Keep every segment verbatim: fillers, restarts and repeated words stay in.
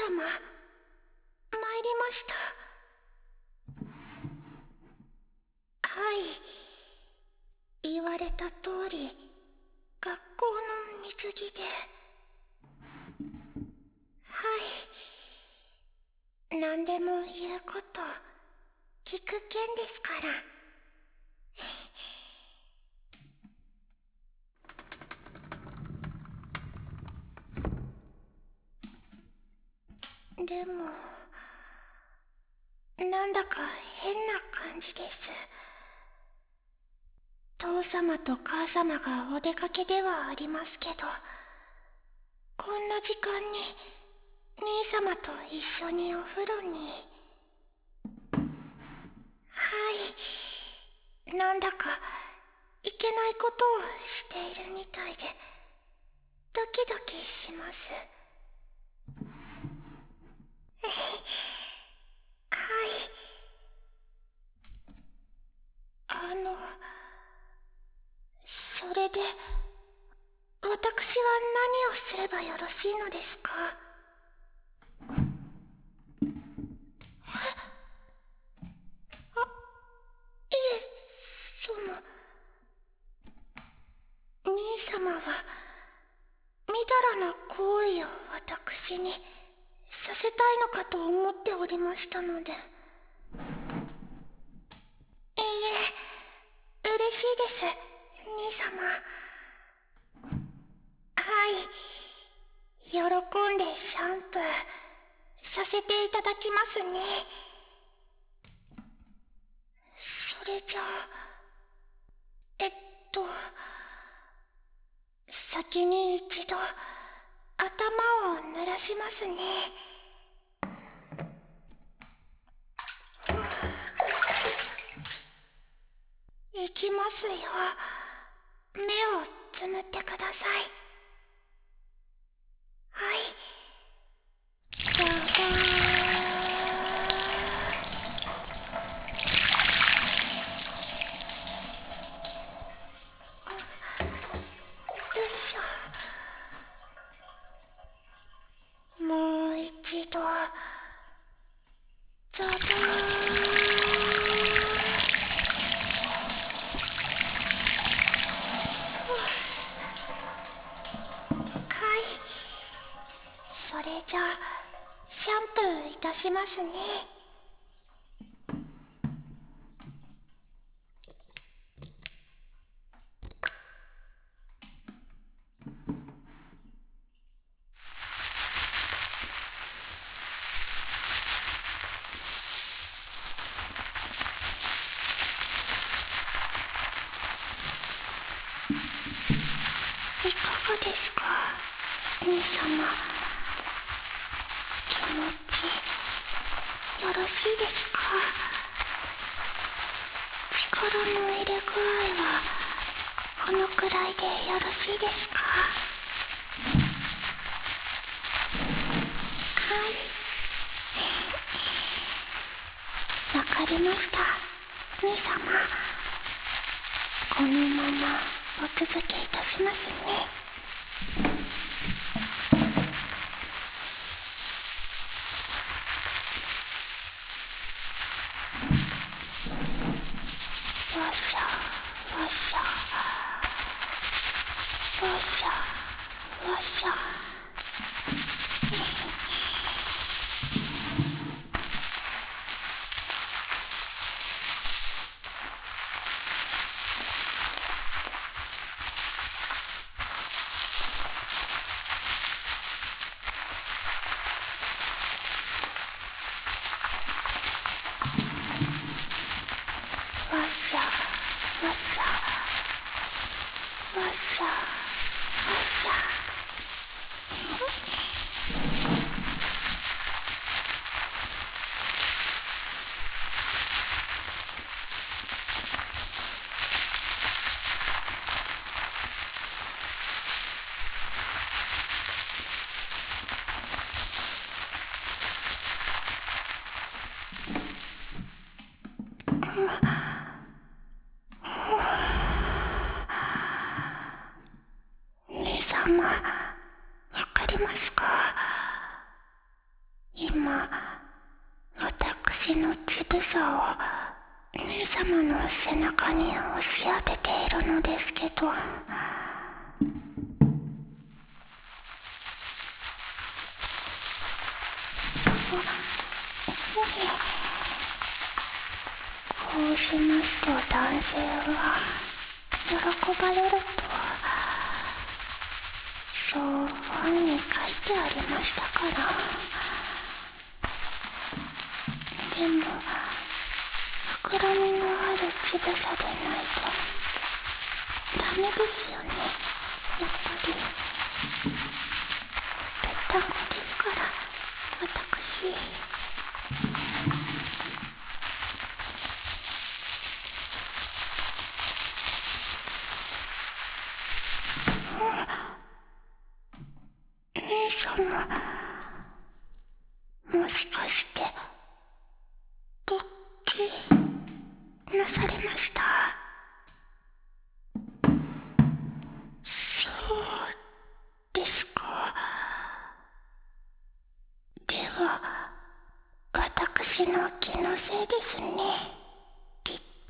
様、参りました。はい、言われた通り学校の水着で。はい、何でも言うこと聞く剣ですから。でもなんだか変な感じです。父様と母様がお出かけではありますけど、こんな時間に兄様と一緒にお風呂に。はい、なんだかいけないことをしているみたいでドキドキします。はい、あのそれで私は何をすればよろしいのですか？あ、いえ、その兄様はみだらな行為を私にさせたいのかと思っておりましたので。いいえ、嬉しいです、兄様。はい、喜んでシャンプーさせていただきますね。それじゃあえっと先に一度頭を濡らしますね。いきますよ。目をつむってください。はい、じゃじゃーん。よいしょ。もう一度。じゃじゃーん。はい、それじゃあシャンプーいたしますね。いかがですか、兄様。気持ちよろしいですか？力の入れ具合はこのくらいでよろしいですか？はい、わかりました、兄様。このままお続けいたしますね。わしゃわしゃわしゃわしゃ。わしゃわしゃわしゃわしゃ。兄様、わかりますか？ 今私の乳房を兄様の背中に押し当てているのですけど、こうしますと男性は喜ばれると、そう本に書いてありましたから。でも膨らみのある乳房でないとダメですよね、やっぱり。ぺったんこですから私。兄様、もしかして勃起なされました？そうですか。では私の気のせいですね、きっと。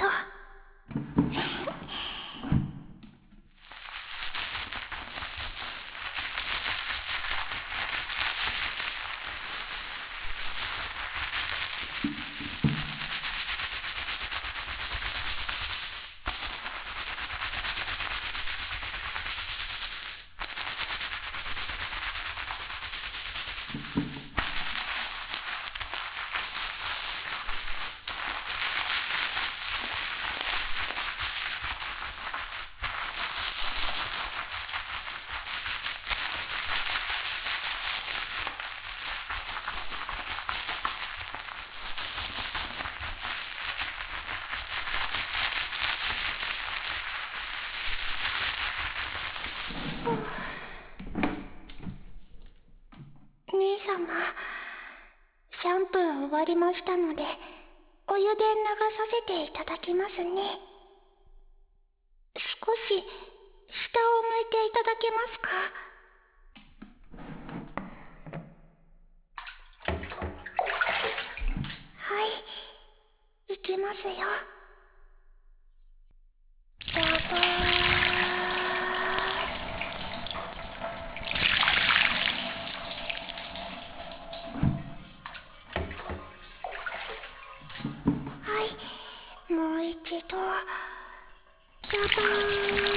兄様、シャンプー終わりましたのでお湯で流させていただきますね。少し下を向いていただけますか？はい、いきますよ。ババー。はい、もう一度。ババーン。